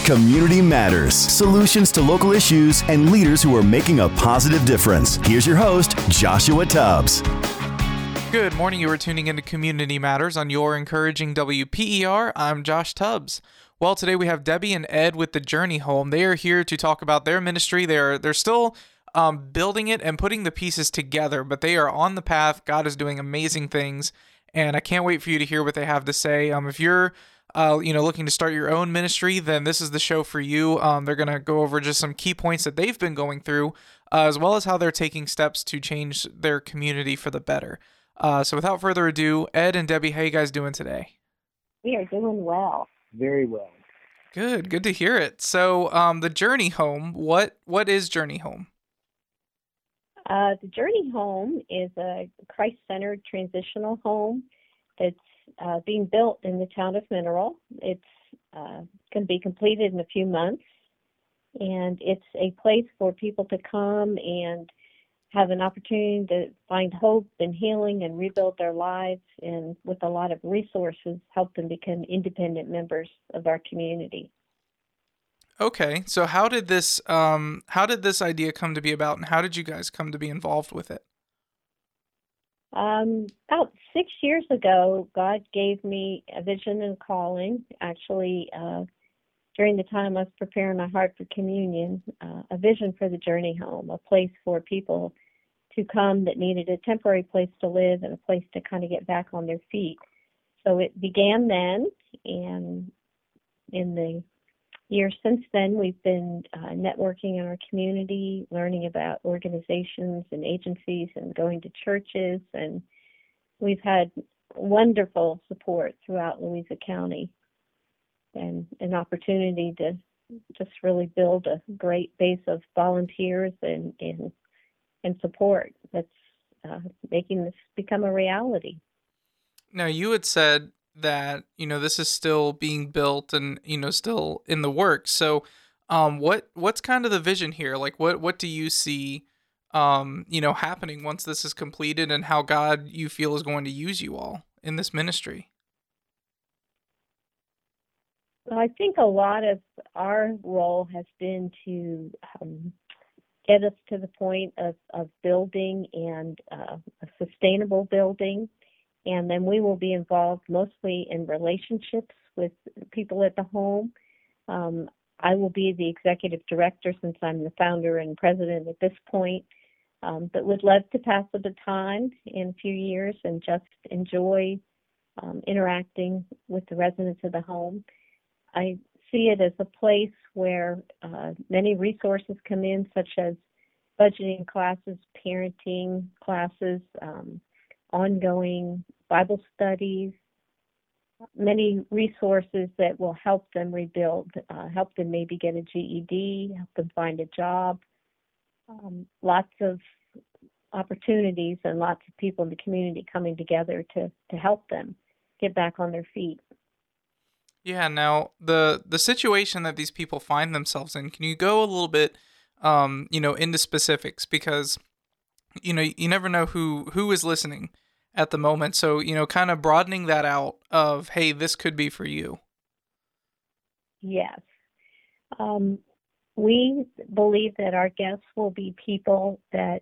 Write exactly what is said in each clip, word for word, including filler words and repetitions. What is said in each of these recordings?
Community Matters. Solutions to local issues and leaders who are making a positive difference. Here's your host, Joshua Tubbs. Good morning. You are tuning into Community Matters on your encouraging W P E R. I'm Josh Tubbs. Well, today we have Debbie and Ed with the Journey Home. They are here to talk about their ministry. They're they're still um, building it and putting the pieces together, but they are on the path. God is doing amazing things, and I can't wait for you to hear what they have to say. Um, if you're uh, you know looking to start your own ministry, then this is the show for you. Um, they're going to go over just some key points that they've been going through, uh, as well as how they're taking steps to change their community for the better. Uh, so without further ado, Ed and Debbie, how you guys doing today? We are doing well. Very well. Good, good to hear it. So, um, the Journey Home, what what is Journey Home? Uh, the Journey Home is a Christ-centered transitional home that's uh, being built in the town of Mineral. It's uh, going to be completed in a few months, and it's a place for people to come and have an opportunity to find hope and healing and rebuild their lives, and with a lot of resources, help them become independent members of our community. Okay, so how did this um how did this idea come to be about, and how did you guys come to be involved with it? Um, about six years ago, God gave me a vision and calling. Actually, uh, during the time I was preparing my heart for communion, uh, a vision for the Journey Home, a place for people to come that needed a temporary place to live and a place to kind of get back on their feet. So it began then, and in the years since then, we've been uh, networking in our community, learning about organizations and agencies and going to churches, and we've had wonderful support throughout Louisa County and an opportunity to just really build a great base of volunteers and, and and support that's uh, making this become a reality. Now, you had said that, you know, this is still being built and, you know, still in the works. So, um, what what's kind of the vision here? Like, what what do you see, um, you know, happening once this is completed, and how God, you feel, is going to use you all in this ministry? Well, I think a lot of our role has been to um, get us to the point of, of building and uh, a sustainable building. And then we will be involved mostly in relationships with people at the home. Um, I will be the executive director since I'm the founder and president at this point, um, but would love to pass the baton in a few years and just enjoy um, interacting with the residents of the home. I see it as a place where uh, many resources come in, such as budgeting classes, parenting classes, um, ongoing Bible studies, many resources that will help them rebuild, uh, help them maybe get a G E D, help them find a job, um, lots of opportunities and lots of people in the community coming together to, to help them get back on their feet. Yeah, now the the situation that these people find themselves in, can you go a little bit um, you know, into specifics, because you know, you never know who who is listening at the moment. So, you know, kind of broadening that out of, hey, this could be for you. Yes. Um, we believe that our guests will be people that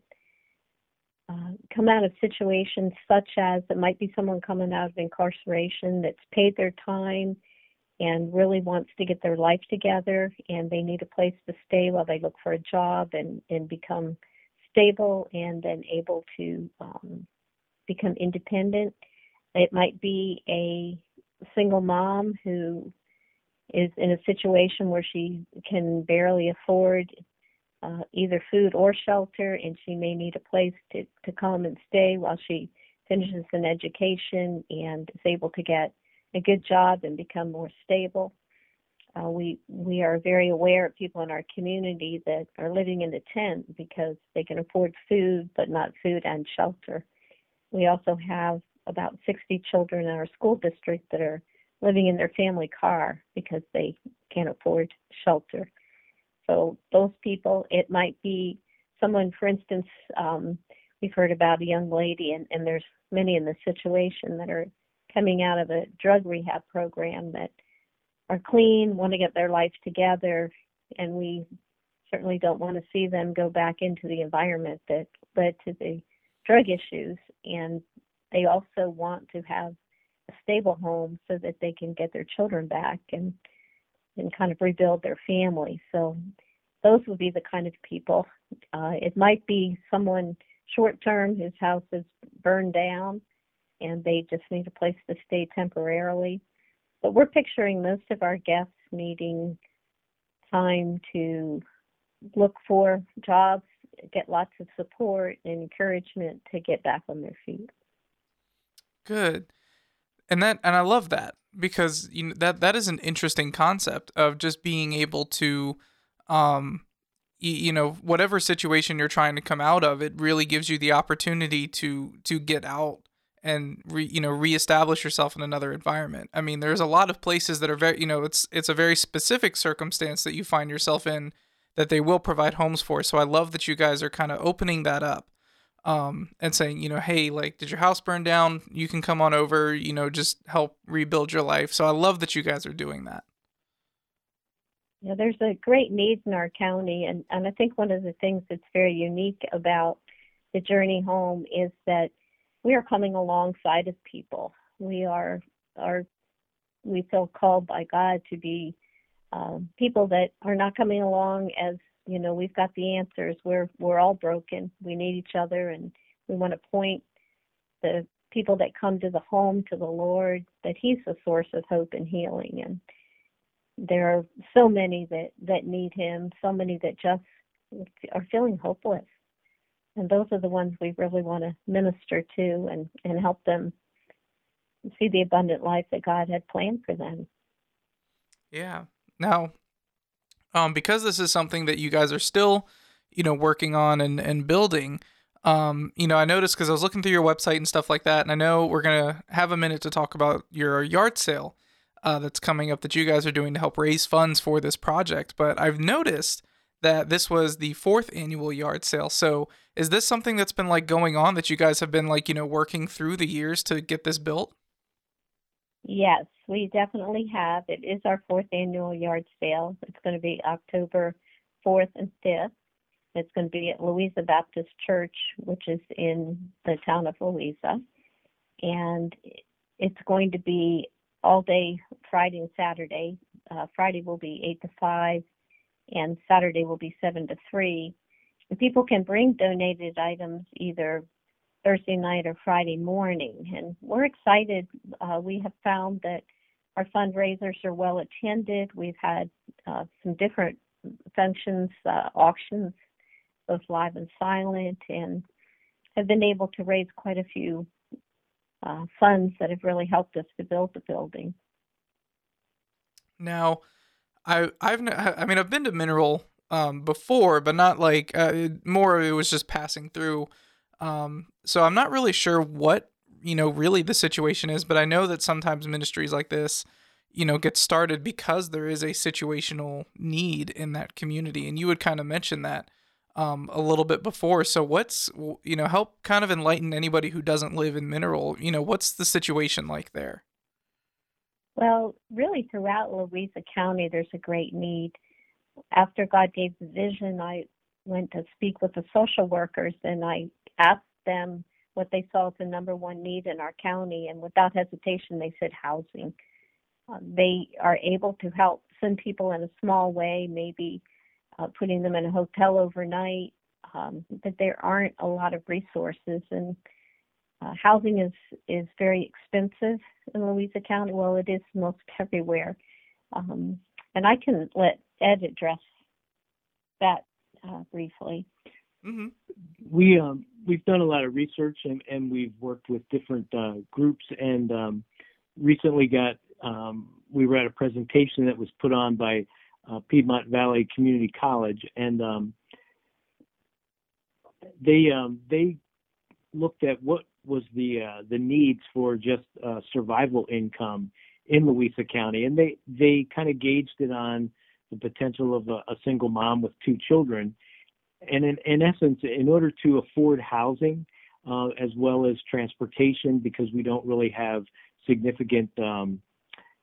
uh, come out of situations such as, it might be someone coming out of incarceration that's paid their time and really wants to get their life together, and they need a place to stay while they look for a job and, and become stable and then able to um, become independent. It might be a single mom who is in a situation where she can barely afford uh, either food or shelter, and she may need a place to, to come and stay while she finishes an education and is able to get a good job and become more stable. Uh, we we are very aware of people in our community that are living in a tent because they can afford food, but not food and shelter. We also have about sixty children in our school district that are living in their family car because they can't afford shelter. So those people, it might be someone, for instance, um, we've heard about a young lady, and, and there's many in this situation that are coming out of a drug rehab program that are clean, want to get their life together, and we certainly don't want to see them go back into the environment that led to the drug issues. And they also want to have a stable home so that they can get their children back and and kind of rebuild their family. So those would be the kind of people. Uh, it might be someone short-term whose house is burned down and they just need a place to stay temporarily. But we're picturing most of our guests needing time to look for jobs, get lots of support and encouragement to get back on their feet. Good. And that, and I love that, because you know, that that is an interesting concept of just being able to, um, you, you know, whatever situation you're trying to come out of, it really gives you the opportunity to to get out and re, you know reestablish yourself in another environment. I mean, there's a lot of places that are very, you know, it's it's a very specific circumstance that you find yourself in that they will provide homes for. So I love that you guys are kind of opening that up. Um, and saying, you know, hey, like, did your house burn down? You can come on over, you know, just help rebuild your life. So I love that you guys are doing that. Yeah, there's a great need in our county. And, and I think one of the things that's very unique about the Journey Home is that we are coming alongside of people. We are, are we feel called by God to be um, people that are not coming along as, you know, we've got the answers. We're we're all broken. We need each other, and we want to point the people that come to the home to the Lord, that He's the source of hope and healing. And there are so many that, that need Him, so many that just are feeling hopeless. And those are the ones we really want to minister to and, and help them see the abundant life that God had planned for them. Yeah. Now, Um, because this is something that you guys are still, you know, working on and, and building, um, you know, I noticed because I was looking through your website and stuff like that, and I know we're going to have a minute to talk about your yard sale uh, that's coming up that you guys are doing to help raise funds for this project. But I've noticed that this was the fourth annual yard sale. So is this something that's been like going on that you guys have been like, you know, working through the years to get this built? Yes, we definitely have. It is our fourth annual yard sale. It's going to be October fourth and fifth. It's going to be at Louisa Baptist Church, which is in the town of Louisa. And it's going to be all day Friday and Saturday. Uh, Friday will be eight to five, and Saturday will be seven to three. And people can bring donated items either Thursday night or Friday morning. And we're excited. Uh, we have found that our fundraisers are well attended. We've had uh, some different functions, uh, auctions, both live and silent, and have been able to raise quite a few uh, funds that have really helped us to build the building. Now, I I've I mean I've been to Mineral um, before, but not like uh, more. It was just passing through. Um, so I'm not really sure what, you know, really the situation is, but I know that sometimes ministries like this, you know, get started because there is a situational need in that community. And you would kind of mention that, um, a little bit before. So what's, you know, help kind of enlighten anybody who doesn't live in Mineral, you know, what's the situation like there? Well, really throughout Louisa County, there's a great need. After God gave the vision, I went to speak with the social workers, and I asked them what they saw as the number one need in our county, and without hesitation, they said housing. Uh, they are able to help send people in a small way, maybe uh, putting them in a hotel overnight, um, but there aren't a lot of resources, and uh, housing is, is very expensive in Louisa County. Well, it is most everywhere. Um, and I can let Ed address that uh, briefly. Mm-hmm. We um, we've done a lot of research, and, and we've worked with different uh, groups, and um, recently got um, we were at a presentation that was put on by uh, Piedmont Valley Community College, and um, they um, they looked at what was the uh, the needs for just uh, survival income in Louisa County, and they they kind of gauged it on the potential of a, a single mom with two children. And in, in essence, in order to afford housing uh, as well as transportation, because we don't really have significant, um,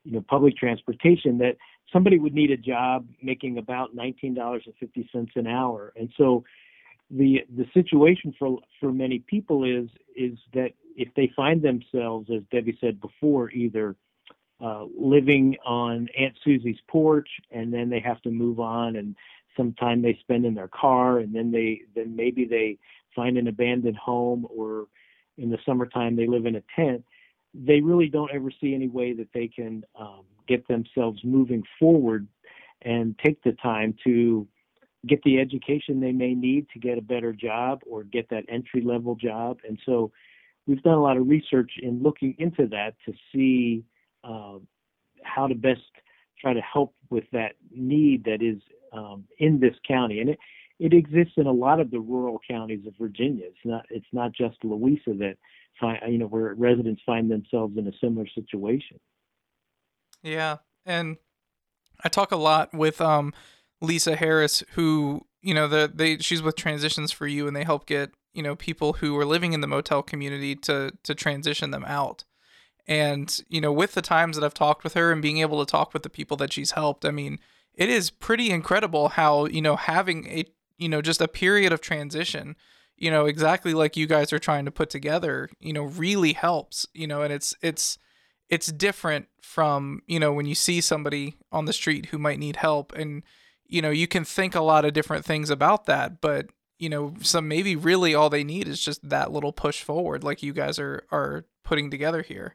you know, public transportation, that somebody would need a job making about nineteen dollars and fifty cents an hour. And so the the situation for for many people is is that if they find themselves, as Debbie said before, either uh, living on Aunt Susie's porch, and then they have to move on, and some time they spend in their car, and then they then maybe they find an abandoned home, or in the summertime they live in a tent. They really don't ever see any way that they can um, get themselves moving forward and take the time to get the education they may need to get a better job or get that entry level job. And so we've done a lot of research in looking into that to see uh, how to best try to help with that need that is um, in this county. And it, it exists in a lot of the rural counties of Virginia. It's not, it's not just Louisa that find, you know, where residents find themselves in a similar situation. Yeah. And I talk a lot with um, Lisa Harris, who, you know, the they she's with Transitions for You, and they help get, you know, people who are living in the motel community to to transition them out. And, you know, with the times that I've talked with her and being able to talk with the people that she's helped, I mean, it is pretty incredible how, you know, having a, you know, just a period of transition, you know, exactly like you guys are trying to put together, you know, really helps, you know, and it's, it's, it's different from, you know, when you see somebody on the street who might need help, and, you know, you can think a lot of different things about that, but, you know, some maybe really all they need is just that little push forward, like you guys are, are putting together here.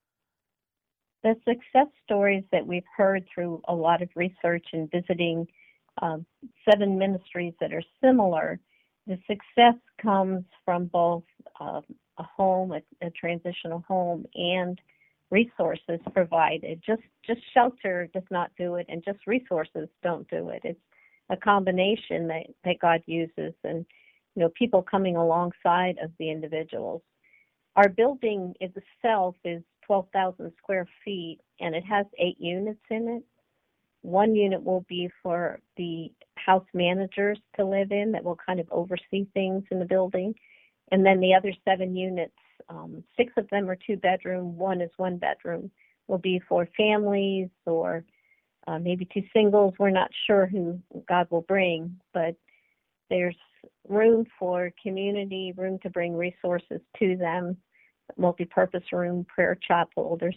The success stories that we've heard through a lot of research and visiting um, seven ministries that are similar, the success comes from both uh, a home, a, a transitional home, and resources provided. Just just shelter does not do it, and just resources don't do it. It's a combination that, that God uses, and, you know, people coming alongside of the individuals. Our building itself is twelve thousand square feet, and it has eight units in it. One unit will be for the house managers to live in that will kind of oversee things in the building. And then the other seven units, um, six of them are two bedroom, one is one bedroom, will be for families or uh, maybe two singles. We're not sure who God will bring, but there's room for community, room to bring resources to them, multi-purpose room, prayer chapel. There's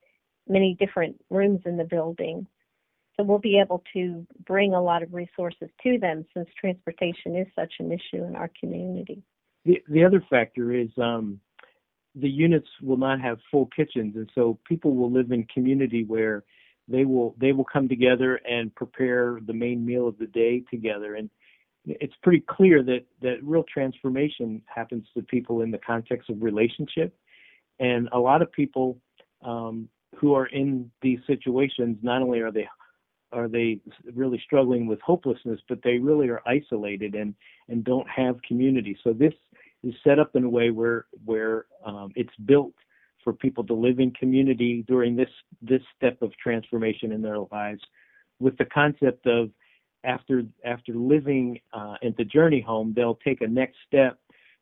many different rooms in the building. So we'll be able to bring a lot of resources to them since transportation is such an issue in our community. The, the other factor is um, the units will not have full kitchens, and so people will live in community where they will they will come together and prepare the main meal of the day together. And it's pretty clear that, that real transformation happens to people in the context of relationship. And a lot of people um, who are in these situations, not only are they are they really struggling with hopelessness, but they really are isolated and, and don't have community. So this is set up in a way where where um, it's built for people to live in community during this this step of transformation in their lives, with the concept of after after living uh, at the Journey Home, they'll take a next step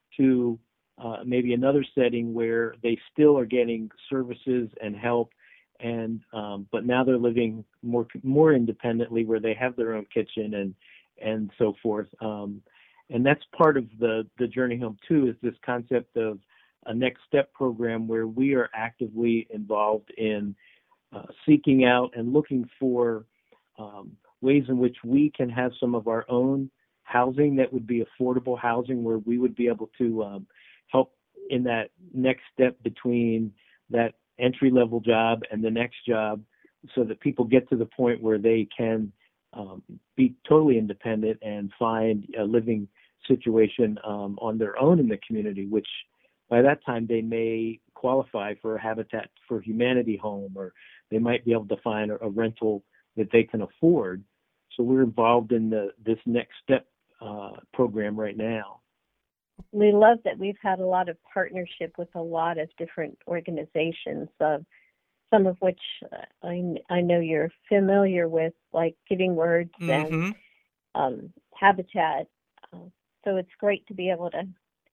to uh, maybe another setting where they still are getting services and help, and um, but now they're living more more independently, where they have their own kitchen and and so forth. Um, and that's part of the the Journey Home too, is this concept of a next step program where we are actively involved in uh, seeking out and looking for um, ways in which we can have some of our own housing that would be affordable housing, where we would be able to um, help in that next step between that entry-level job and the next job, so that people get to the point where they can um, be totally independent and find a living situation um, on their own in the community, which by that time they may qualify for a Habitat for Humanity home, or they might be able to find a, a rental that they can afford. So we're involved in the this next step uh, program right now. We love that we've had a lot of partnership with a lot of different organizations, uh, some of which uh, I, I know you're familiar with, like Giving Words Mm-hmm. and um, Habitat. Uh, so it's great to be able to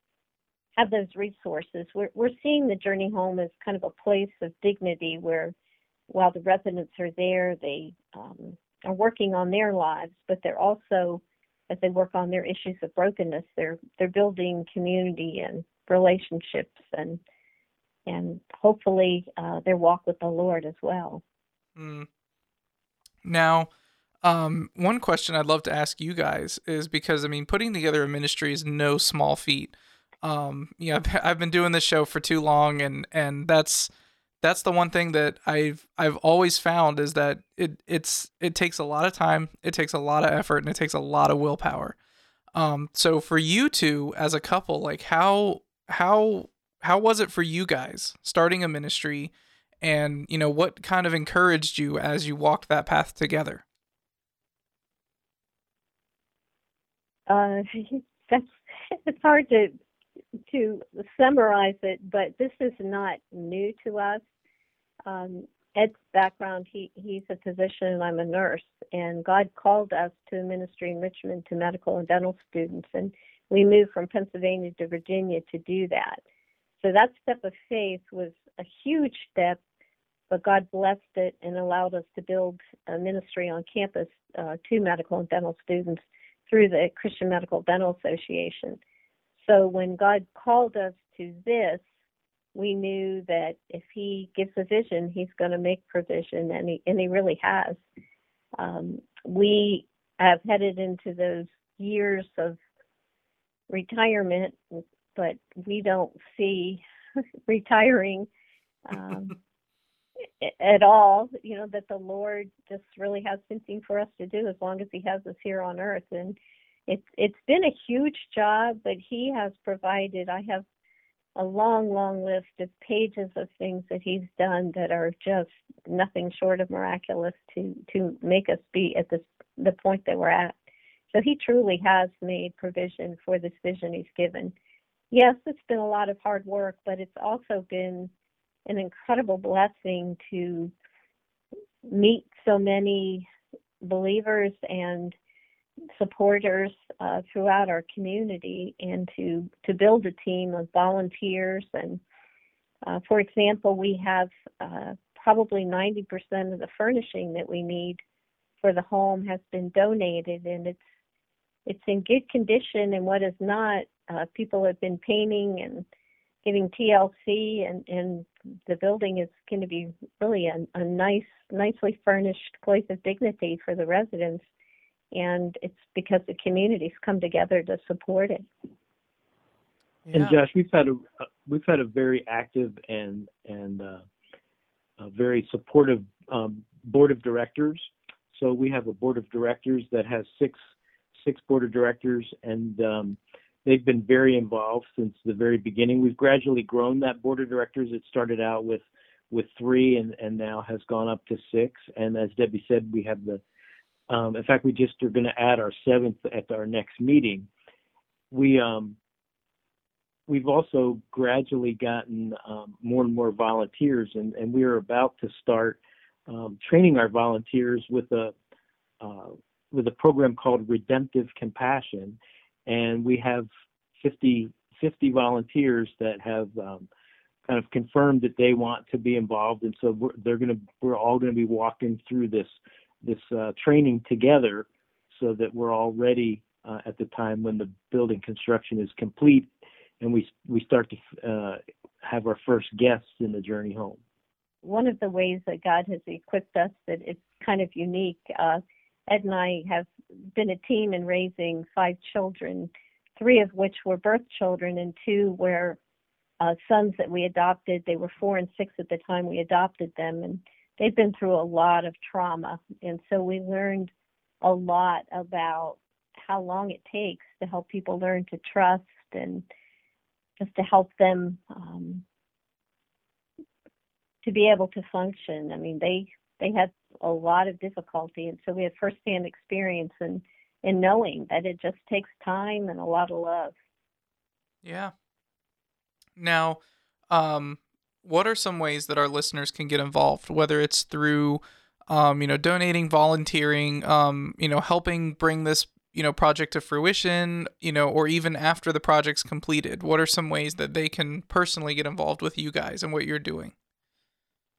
have those resources. We're, we're seeing the Journey Home as kind of a place of dignity where while the residents are there, they um, are working on their lives, but they're also, as they work on their issues of brokenness, they're they're building community and relationships, and and hopefully uh, their walk with the Lord as well. Mm. Now, um, one question I'd love to ask you guys is, because I mean, putting together a ministry is no small feat. Um, yeah, I've, I've been doing this show for too long, and and that's that's the one thing that I've I've always found is that it it's it takes a lot of time, it takes a lot of effort, and it takes a lot of willpower. Um, so for you two as a couple, like how how how was it for you guys starting a ministry, and you know what kind of encouraged you as you walked that path together? Uh, that's it's hard to to summarize it, but this is not new to us. Um, Ed's background, he, he's a physician and I'm a nurse, and God called us to a ministry in Richmond to medical and dental students, and we moved from Pennsylvania to Virginia to do that. So that step of faith was a huge step, but God blessed it and allowed us to build a ministry on campus uh, to medical and dental students through the Christian Medical Dental Association. So when God called us to this, we knew that if he gives a vision, he's going to make provision, and he, and he really has. Um, we have headed into those years of retirement, but we don't see retiring um, at all, you know, that the Lord just really has something for us to do as long as he has us here on earth. And it's it's been a huge job, but he has provided. I have a long, long list of pages of things that he's done that are just nothing short of miraculous to, to make us be at this, the point that we're at. So he truly has made provision for this vision he's given. Yes, it's been a lot of hard work, but it's also been an incredible blessing to meet so many believers and supporters uh, throughout our community, and to, to build a team of volunteers. And uh, for example, we have uh, probably ninety percent of the furnishing that we need for the home has been donated, and it's it's in good condition. And what is not, uh, people have been painting and giving T L C, and, and the building is going to be really a, a nice, nicely furnished place of dignity for the residents. And it's because the community's come together to support it. Yeah. And Josh, we've had a we've had a very active and and uh, a very supportive um, board of directors. So we have a board of directors that has six six board of directors, and um, they've been very involved since the very beginning. We've gradually grown that board of directors. It started out with with three, and and now has gone up to six. And as Debbie said, we have the Um, in fact, we just are going to add our seventh at our next meeting. We, um, we've also gradually gotten um, more and more volunteers, and, and we are about to start um, training our volunteers with a uh, with a program called Redemptive Compassion, and we have fifty, fifty volunteers that have um, kind of confirmed that they want to be involved, and so we're, they're going to we're all going to be walking through this. this uh, training together, so that we're all ready uh, at the time when the building construction is complete and we we start to uh, have our first guests in the journey home. One of the ways that God has equipped us that it's kind of unique, uh, Ed and I have been a team in raising five children, three of which were birth children and two were uh, sons that we adopted. They were four and six at the time we adopted them, and they've been through a lot of trauma, and so we learned a lot about how long it takes to help people learn to trust, and just to help them um, to be able to function. I mean, they they had a lot of difficulty, and so we had firsthand experience in, in knowing that it just takes time and a lot of love. Yeah. Now, um, what are some ways that our listeners can get involved, whether it's through, um, you know, donating, volunteering, um, you know, helping bring this, you know, project to fruition, you know, or even after the project's completed? What are some ways that they can personally get involved with you guys and what you're doing?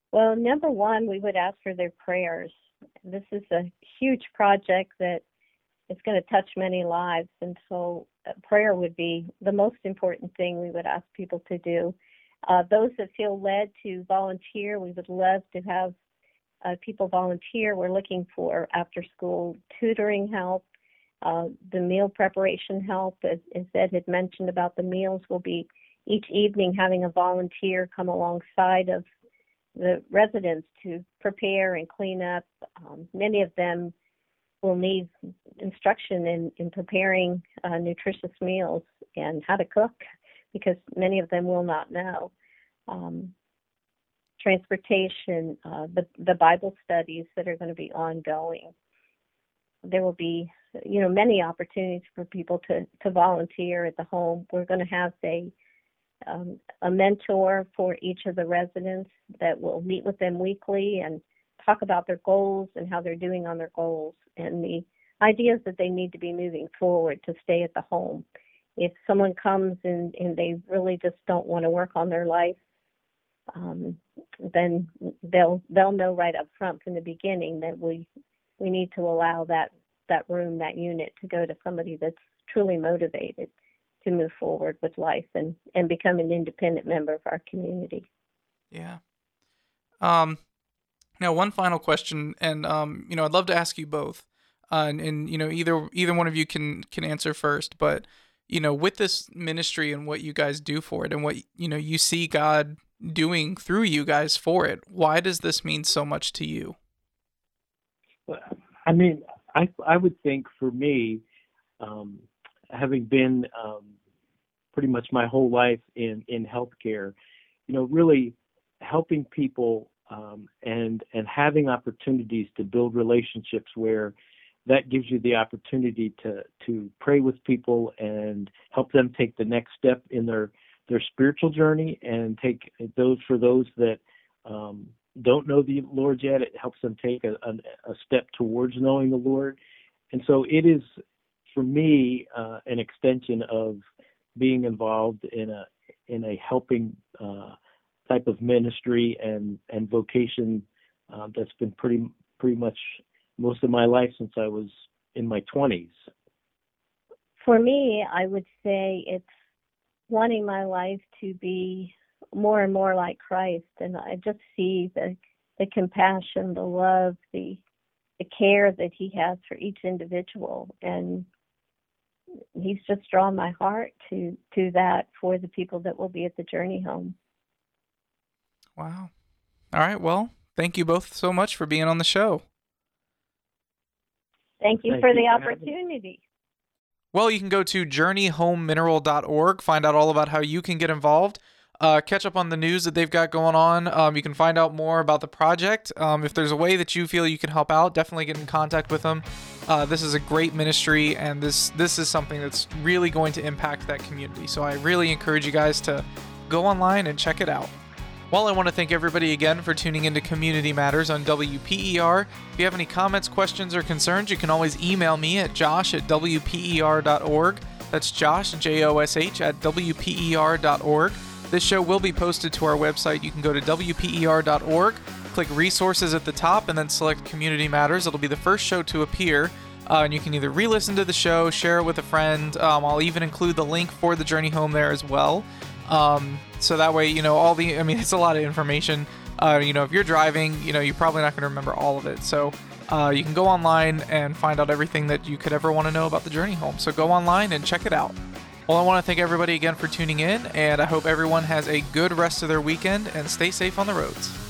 Well, number one, we would ask for their prayers. This is a huge project that is going to touch many lives, and so uh, prayer would be the most important thing we would ask people to do. Uh, those that feel led to volunteer, we would love to have uh, people volunteer. We're looking for after-school tutoring help, uh, the meal preparation help. As, as Ed had mentioned about the meals, we'll be each evening having a volunteer come alongside of the residents to prepare and clean up. Um, many of them will need instruction in, in preparing uh, nutritious meals and how to cook, because many of them will not know. Um, transportation, uh, the, the Bible studies that are going to be ongoing. There will be, you know, many opportunities for people to, to volunteer at the home. We're going to have a Um, a mentor for each of the residents that will meet with them weekly and talk about their goals and how they're doing on their goals and the ideas that they need to be moving forward to stay at the home. If someone comes and, and they really just don't want to work on their life, um, then they'll they'll know right up front from the beginning that we we need to allow that, that room, that unit to go to somebody that's truly motivated to move forward with life and, and become an independent member of our community. Yeah. Um, now, one final question, and um, you know, I'd love to ask you both, uh, and, and you know, either either one of you can can answer first. But you know, with this ministry and what you guys do for it, and what you know you see God doing through you guys for it, why does this mean so much to you? Well, I mean, I I would think for me, um, having been um, pretty much my whole life in, in healthcare, you know, really helping people um, and and having opportunities to build relationships where that gives you the opportunity to, to pray with people and help them take the next step in their, their spiritual journey, and take those for those that um, don't know the Lord yet. It helps them take a, a, a step towards knowing the Lord. And so it is, for me, uh, an extension of being involved in a in a helping uh, type of ministry and and vocation uh, that's been pretty pretty much most of my life since I was in my twenties. For me, I would say it's wanting my life to be more and more like Christ, and I just see the the compassion, the love, the the care that He has for each individual, and He's just drawn my heart to, to that for the people that will be at the Journey Home. Wow. All right. Well, thank you both so much for being on the show. Thank you Thank for you the for opportunity. Well, you can go to journey home mineral dot org, find out all about how you can get involved. Uh, catch up on the news that they've got going on. Um, you can find out more about the project. Um, if there's a way that you feel you can help out, definitely get in contact with them. Uh, this is a great ministry, and this this is something that's really going to impact that community. So I really encourage you guys to go online and check it out. Well, I want to thank everybody again for tuning into Community Matters on W P E R. If you have any comments, questions, or concerns, you can always email me at josh at w p e r dot org. That's Josh, J O S H, at w p e r dot org. This show will be posted to our website. You can go to w p e r dot org, click resources at the top, and then select Community Matters. It'll be the first show to appear, uh, and you can either re-listen to the show, share it with a friend. Um, I'll even include the link for the Journey Home there as well. Um, so that way, you know, all the, I mean, it's a lot of information. Uh, you know, if you're driving, you know, you're probably not going to remember all of it. So uh, you can go online and find out everything that you could ever want to know about the Journey Home. So go online and check it out. Well, I want to thank everybody again for tuning in, and I hope everyone has a good rest of their weekend, and stay safe on the roads.